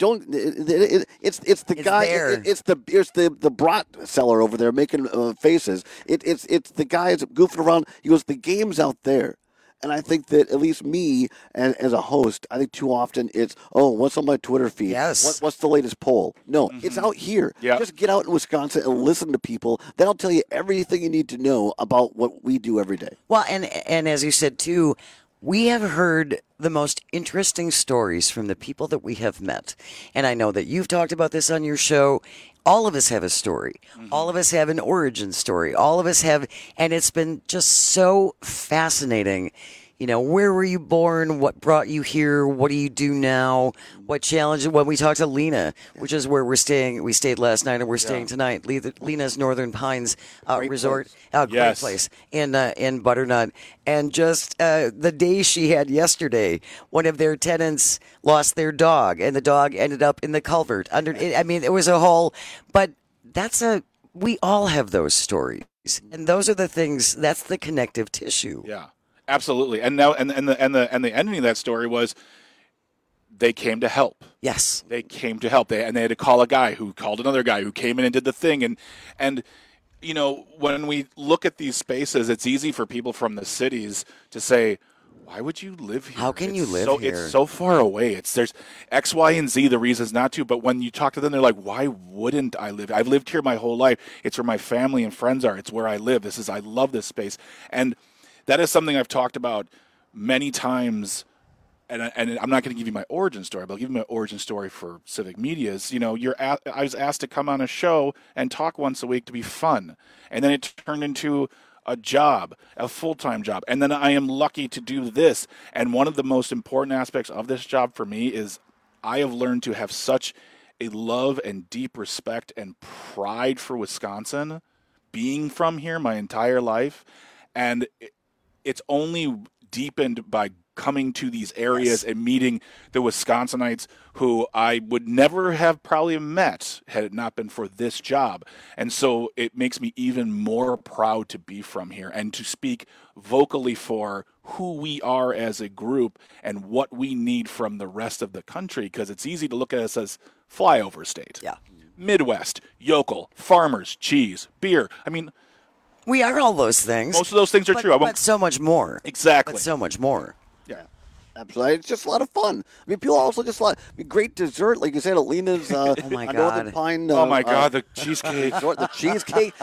It's the guy. It's the brat seller over there making faces. It's the guy that's goofing around. He goes, the game's out there, and I think that at least me as a host, I think too often it's what's on my Twitter feed? Yes. What's the latest poll? No, it's out here. Yep. Just get out in Wisconsin and listen to people. That'll tell you everything you need to know about what we do every day. Well, and as you said too, we have heard the most interesting stories from the people that we have met. And I know that you've talked about this on your show. All of us have a story. Mm-hmm. All of us have an origin story. All of us have, and it's been just so fascinating, where were you born? What brought you here? What do you do now? What challenge? When we talked to Lena, which is where we're staying. We stayed last night and we're staying tonight. Lena's Northern Pines Resort. Great place in Butternut. And just the day she had yesterday, one of their tenants lost their dog, and the dog ended up in the culvert. It was a whole. But we all have those stories, and those are the things. That's the connective tissue. Yeah. Absolutely, and now and the ending of that story was they came to help. Yes, they came to help. They had to call a guy who called another guy who came in and did the thing. And when we look at these spaces, it's easy for people from the cities to say, "Why would you live here? How can you live here? It's so far away. There's X, Y, and Z the reasons not to." But when you talk to them, they're like, "Why wouldn't I live? I've lived here my whole life. It's where my family and friends are. It's where I live. I love this space." And that is something I've talked about many times, and I'm not going to give you my origin story, but I'll give you my origin story for Civic Media. I was asked to come on a show and talk once a week to be fun, and then it turned into a job, a full-time job, and then I am lucky to do this. And one of the most important aspects of this job for me is I have learned to have such a love and deep respect and pride for Wisconsin, being from here my entire life, and it's only deepened by coming to these areas and meeting the Wisconsinites who I would never have probably met had it not been for this job. And so it makes me even more proud to be from here and to speak vocally for who we are as a group and what we need from the rest of the country, because it's easy to look at us as flyover state. Yeah. Midwest, yokel, farmers, cheese, beer. We are all those things. Most of those things are true. But so much more. Exactly. But so much more. Yeah, absolutely. It's just a lot of fun. People also just great dessert, like you said, at Lena's Northern Pine. The cheesecake. The cheesecake.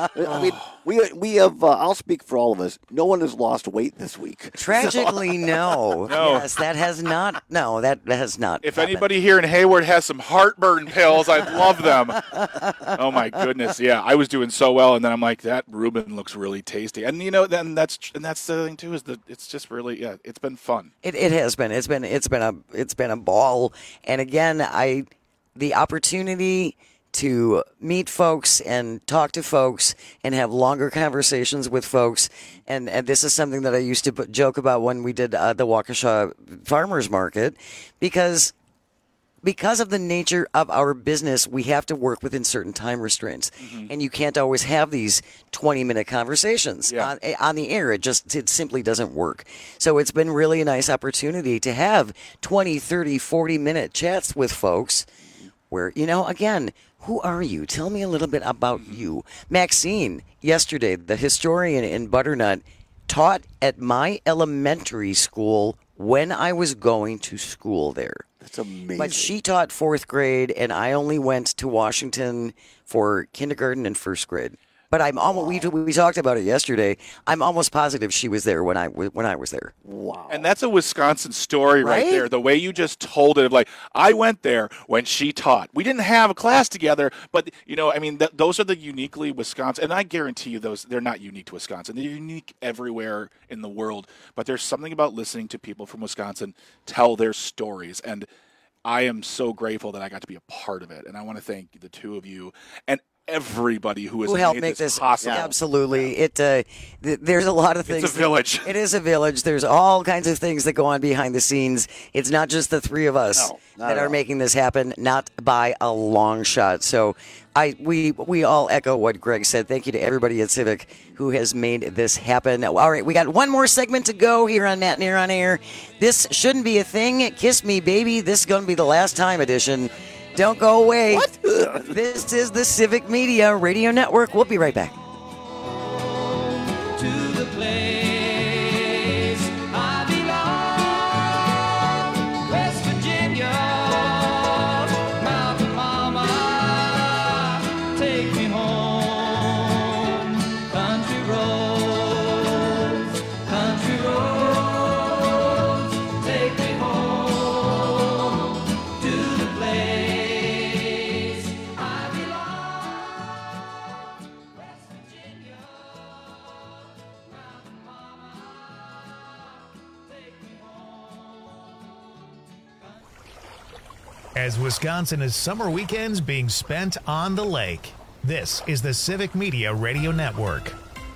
We have. I'll speak for all of us. No one has lost weight this week. Tragically, no. Yes, that has not. No, that has not. If anybody here in Hayward has some heartburn pills, I'd love them. Oh my goodness, yeah, I was doing so well, and then I'm like, that Reuben looks really tasty, and then that's the thing too, is that it's just really, it's been fun. It has been. It's been a ball, and again, the opportunity to meet folks and talk to folks and have longer conversations with folks. And this is something that I used to joke about when we did the Waukesha Farmers Market, because of the nature of our business, we have to work within certain time restraints. Mm-hmm. And you can't always have these 20-minute conversations on the air. It simply doesn't work. So it's been really a nice opportunity to have 20, 30, 40-minute chats with folks where, again, who are you? Tell me a little bit about you. Maxine, yesterday, the historian in Butternut, taught at my elementary school when I was going to school there. That's amazing. But she taught 4th grade, and I only went to Washington for kindergarten and 1st grade. But I'm almost. We talked about it yesterday. I'm almost positive she was there when I was there. Wow! And that's a Wisconsin story right there. The way you just told it, like I went there when she taught. We didn't have a class together, but those are the uniquely Wisconsin. And I guarantee you, they're not unique to Wisconsin. They're unique everywhere in the world. But there's something about listening to people from Wisconsin tell their stories, and I am so grateful that I got to be a part of it. And I want to thank the two of you and everybody who has helped made make this this possible. Absolutely. There's a lot of things. It's a village. It is a village. There's all kinds of things that go on behind the scenes. It's not just the three of us that are making this happen, not by a long shot. So we all echo what Greg said. Thank you to everybody at Civic who has made this happen. All right, we got one more segment to go here on Matt Near on Air. This shouldn't be a thing. Kiss Me Baby. This is going to be the last time edition. Don't go away. What? This is the Civic Media Radio Network. We'll be right back. To the place I belong, West Virginia, Mountain Mama, take me home. Country roads, take me home to the place I belong. as Wisconsin is summer weekends being spent on the lake. This is the Civic Media Radio Network.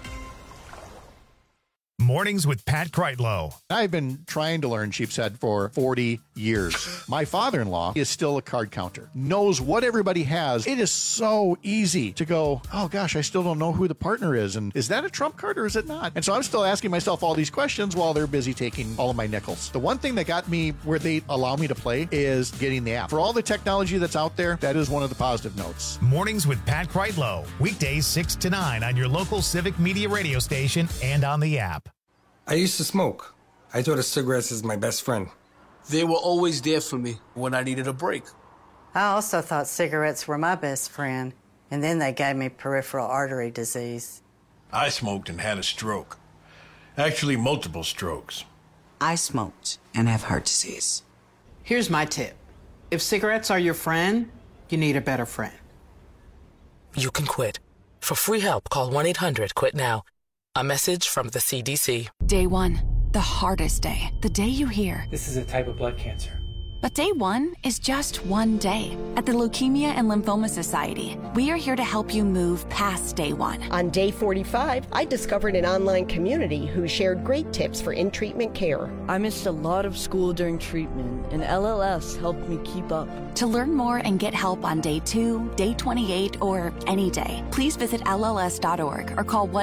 Mornings with Pat Kreitlow. I've been trying to learn sheep's head for 40 years. My father-in-law is still a card counter, knows what everybody has. It is so easy to go, oh gosh, I still don't know who the partner is. And is that a trump card or is it not? And so I'm still asking myself all these questions while they're busy taking all of my nickels. The one thing that got me where they allow me to play is getting the app. For all the technology that's out there, that is one of the positive notes. Mornings with Pat Kreitlow. Weekdays 6 to 9 on your local Civic Media radio station and on the app. I used to smoke. I thought of cigarettes as my best friend. They were always there for me when I needed a break. I also thought cigarettes were my best friend, and then they gave me peripheral artery disease. I smoked and had a stroke. Actually, multiple strokes. I smoked and have heart disease. Here's my tip. If cigarettes are your friend, you need a better friend. You can quit. For free help, call 1-800-QUIT-NOW. A message from the CDC. Day 1, the hardest day. The day you hear, this is a type of blood cancer. But day 1 is just one day. At the Leukemia and Lymphoma Society, we are here to help you move past day 1. On day 45, I discovered an online community who shared great tips for in-treatment care. I missed a lot of school during treatment, and LLS helped me keep up. To learn more and get help on day 2, day 28, or any day, please visit LLS.org or call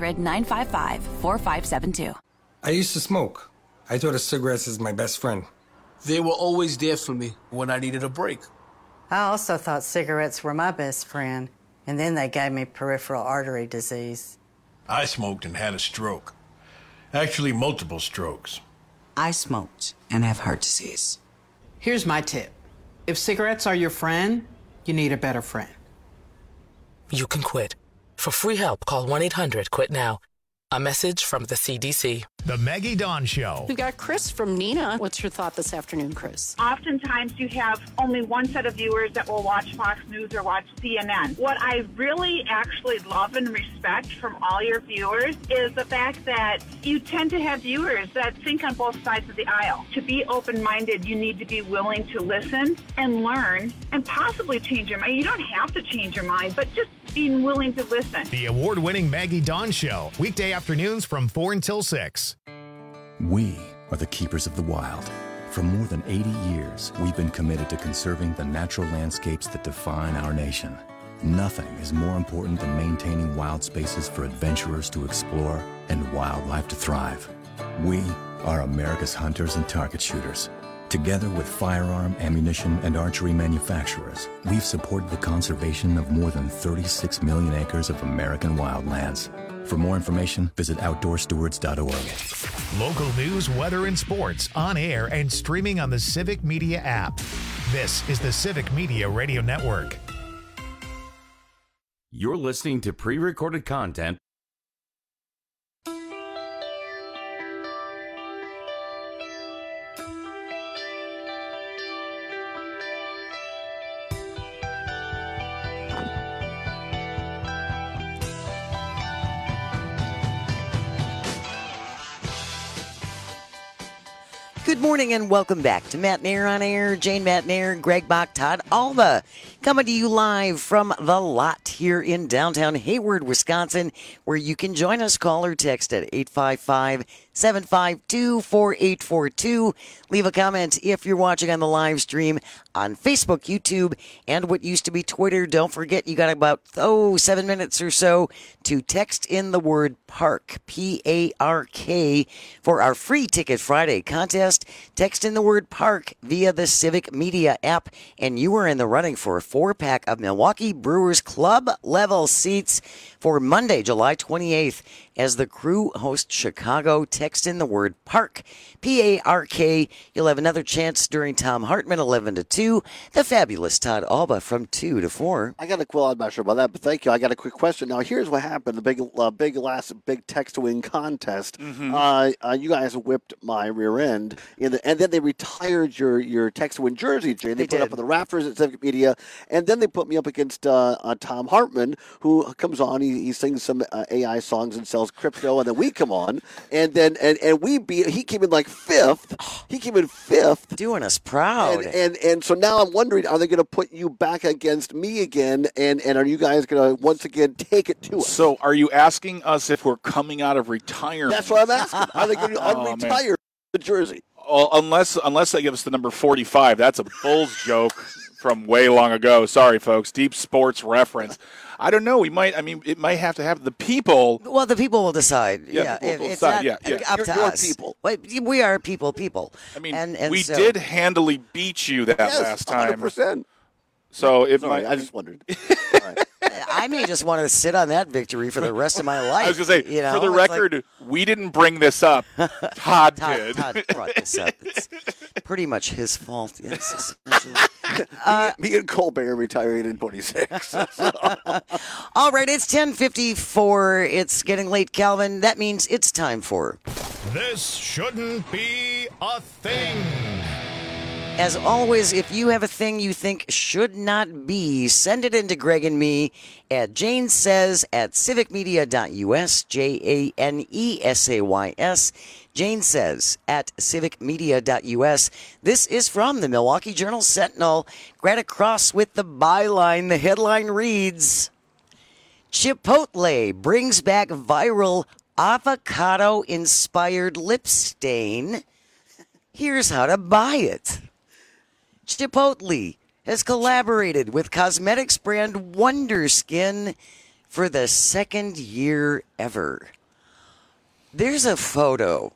1-800-955-4572. I used to smoke. I thought of cigarettes as my best friend. They were always there for me when I needed a break. I also thought cigarettes were my best friend, and then they gave me peripheral artery disease. I smoked and had a stroke. Actually, multiple strokes. I smoked and have heart disease. Here's my tip. If cigarettes are your friend, you need a better friend. You can quit. For free help, call 1-800-QUIT-NOW. A message from the CDC. The Maggie Dawn Show. We've got Chris from Neenah. What's your thought this afternoon, Chris? Oftentimes you have only one set of viewers that will watch Fox News or watch CNN. What I really actually love and respect from all your viewers is the fact that you tend to have viewers that think on both sides of the aisle. To be open-minded, you need to be willing to listen and learn and possibly change your mind. You don't have to change your mind, but just being willing to listen. The award-winning Maggie Dawn Show. Weekday afternoons from 4 until 6. We are the keepers of the wild. For more than 80 years, we've been committed to conserving the natural landscapes that define our nation. Nothing is more important than maintaining wild spaces for adventurers to explore and wildlife to thrive. We are America's hunters and target shooters. Together with firearm, ammunition, and archery manufacturers, we've supported the conservation of more than 36 million acres of American wildlands. For more information, visit outdoorstewards.org. Local news, weather, and sports on air and streaming on the Civic Media app. This is the Civic Media Radio Network. You're listening to pre-recorded content. Good morning and welcome back to Matt Nair on Air. Jane Matt Nair, Greg Bach, Todd Alba, coming to you live from The Lot here in downtown Hayward, Wisconsin, where you can join us. Call or text at 855-752-4842. Leave a comment if you're watching on the live stream on Facebook, YouTube, and what used to be Twitter. Don't forget, you got about 7 minutes or so to text in the word PARK, P-A-R-K, for our free Ticket Friday contest. Text in the word PARK via the Civic Media app, and you are in the running for a 4-pack of Milwaukee Brewers Club level seats for Monday, July 28th, as the crew hosts Chicago. Text in the word PARK, P-A-R-K. You'll have another chance during Tom Hartman, 11 to 2. The fabulous Todd Alba from 2 to 4. I'm not sure about that, but thank you. I got a quick question. Now, here's what happened. The last text to win contest. Mm-hmm. You guys whipped my rear end, and then they retired your text to win jersey, Jay. They put it up on the rafters at Civic Media, and then they put me up against Tom Hartman, who comes on. He sings some AI songs and sells crypto, and then we come on, and then and he came in like 5th. He came in 5th. Doing us proud. And so now I'm wondering, are they going to put you back against me again? And are you guys going to once again take it to us? So are you asking us if we're coming out of retirement? That's what I'm asking. Are they going to unretire the jersey? Well, unless they give us the number 45. That's a Bulls joke from way long ago. Sorry, folks. Deep sports reference. I don't know. It might have to have the people. Well, the people will decide. Yeah, It's decide. not up to us. People. We are people. I mean, and we so, did handily beat you that last time. 100%. So I just wondered. I may just want to sit on that victory for the rest of my life. I was going to say, for the record, we didn't bring this up. Todd did. Todd brought this up. It's pretty much his fault. Yes. Me and Colbert retiring in 26. All right, it's 10:54. It's getting late, Calvin. That means it's time for This Shouldn't Be a Thing. As always, if you have a thing you think should not be, send it in to Greg and me at janesays@civicmedia.us, JANESAYS, janesays@civicmedia.us. This is from the Milwaukee Journal Sentinel. Right across with the byline, the headline reads, Chipotle brings back viral avocado-inspired lip stain. Here's how to buy it. Chipotle has collaborated with cosmetics brand Wonder Skin for the second year ever. There's a photo.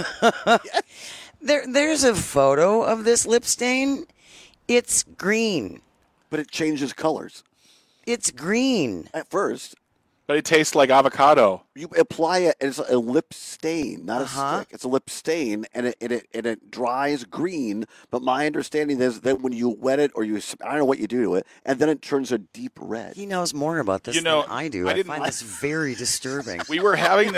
There's a photo of this lip stain. It's green. But it changes colors. It's green. At first. But it tastes like avocado. You apply it as a lip stain, not a stick. It's a lip stain, and it dries green. But my understanding is that when you wet it, or I don't know what you do to it, and then it turns a deep red. He knows more about this than I do. I find this very disturbing. We were having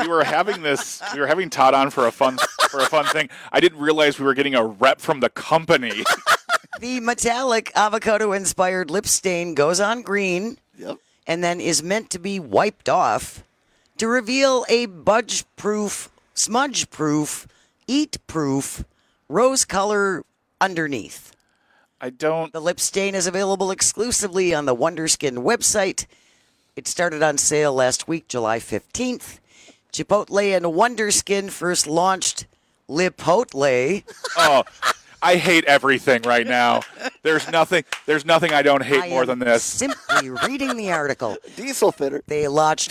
Todd on for a fun thing. I didn't realize we were getting a rep from the company. The metallic avocado-inspired lip stain goes on green. Yep. And then is meant to be wiped off to reveal a budge-proof, smudge-proof, eat-proof rose color underneath. The lip stain is available exclusively on the Wonder Skin website. It started on sale last week, July 15th. Chipotle and Wonder Skin first launched Lipotle. Oh, I hate everything right now. There's nothing I don't hate more than this. Simply reading the article. Diesel fitter. They launched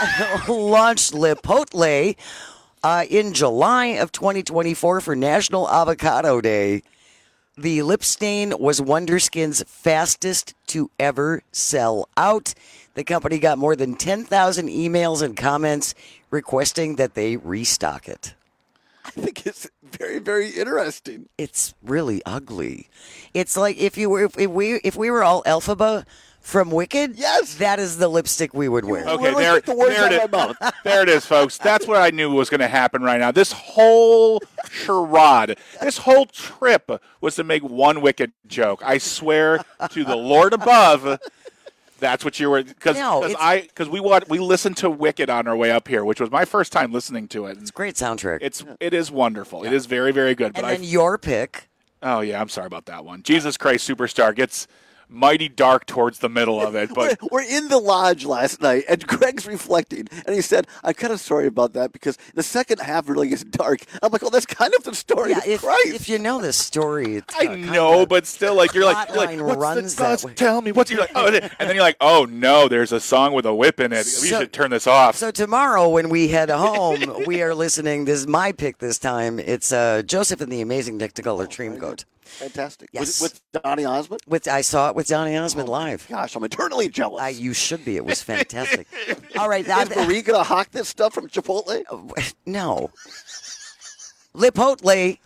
Lipotle in July of 2024 for National Avocado Day. The lip stain was Wonder Skin's fastest to ever sell out. The company got more than 10,000 emails and comments requesting that they restock it. I think it's very, very interesting. It's really ugly. It's like if we were all Elphaba from Wicked. Yes, that is the lipstick we would wear. Okay, there it is, folks. That's what I knew was going to happen right now. This whole charade, this whole trip was to make one Wicked joke. I swear to the Lord above. That's what you were, because we listened to Wicked on our way up here, which was my first time listening to it. It's a great soundtrack. It is wonderful. Yeah. It is very, very good. And then your pick. Oh yeah, I'm sorry about that one. Jesus Christ Superstar gets mighty dark towards the middle of it. But we're in the lodge last night, and Greg's reflecting, and he said, "I'm kind of sorry about that because the second half really gets dark." I'm like, "Oh, that's kind of the story." Yeah, of Christ. If you know this story, it's I know, but still, like you're like, what's the dust? Tell me what's. You're like, oh, and then you're like, "Oh no, there's a song with a whip in it. We should turn this off." So tomorrow, when we head home, we are listening. This is my pick this time. It's Joseph and the Amazing Technicolor Dreamcoat. Fantastic. Yes. With Donny Osmond? I saw it with Donny Osmond live. Gosh, I'm eternally jealous. You should be. It was fantastic. All right. Is Marie going to hawk this stuff from Chipotle? No. Lipotle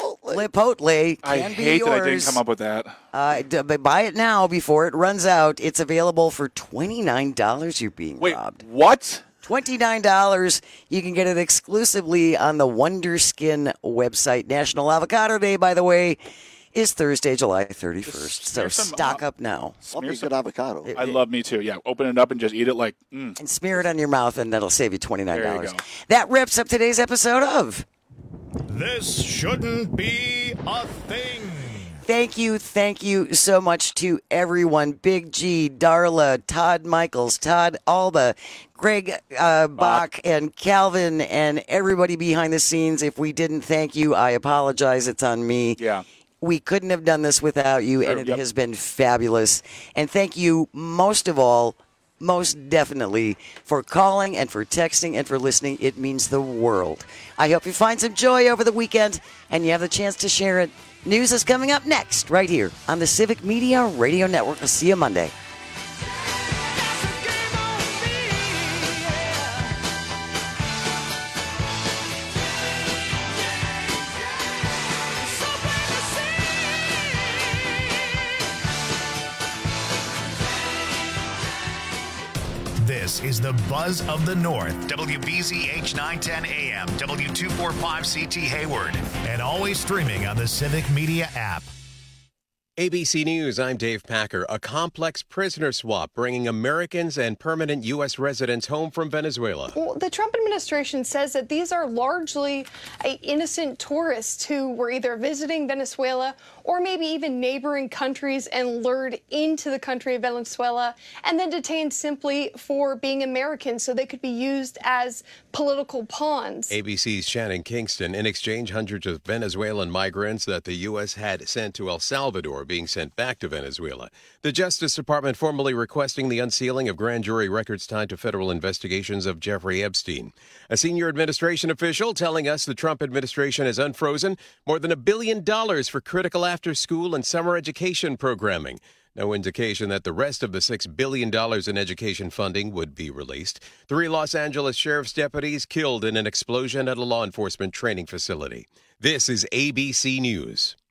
I can be hate yours. that I didn't come up with that. Buy it now before it runs out. It's available for $29. You're being robbed. What? $29. You can get it exclusively on the Wonder Skin website. National Avocado Day, by the way, is Thursday, July 31st. So stock up now. Smear some avocado. I love me too. Yeah, open it up and just eat it like. And smear it on your mouth, and that'll save you $29. There you go. That wraps up today's episode of This Shouldn't Be a Thing. Thank you so much to everyone. Big G, Darla, Todd Michaels, Todd Alba, Greg Bach, and Calvin, and everybody behind the scenes. If we didn't thank you, I apologize. It's on me. Yeah. We couldn't have done this without you, and it has been fabulous. And thank you most of all, most definitely, for calling and for texting and for listening. It means the world. I hope you find some joy over the weekend and you have the chance to share it. News is coming up next, right here on the Civic Media Radio Network. I'll see you Monday. This is the Buzz of the North, WBZH 910 AM, W245CT Hayward, and always streaming on the Civic Media app. ABC News, I'm Dave Packer. A complex prisoner swap bringing Americans and permanent U.S. residents home from Venezuela. Well, the Trump administration says that these are largely innocent tourists who were either visiting Venezuela or maybe even neighboring countries and lured into the country of Venezuela and then detained simply for being Americans so they could be used as political pawns. ABC's Shannon Kingston. In exchange, hundreds of Venezuelan migrants that the U.S. had sent to El Salvador being sent back to Venezuela. The Justice Department formally requesting the unsealing of grand jury records tied to federal investigations of Jeffrey Epstein. A senior administration official telling us the Trump administration has unfrozen more than $1 billion for critical after-school and summer education programming. No indication that the rest of the $6 billion in education funding would be released. 3 Los Angeles sheriff's deputies killed in an explosion at a law enforcement training facility. This is ABC News.